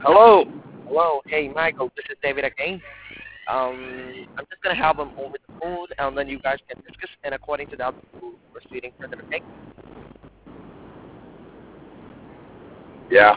Hello. Hello. Hey, Michael. This is David again. I'm just gonna have them over the food, and then you guys can discuss. And according to that, we'll proceeding further. Okay. Yeah.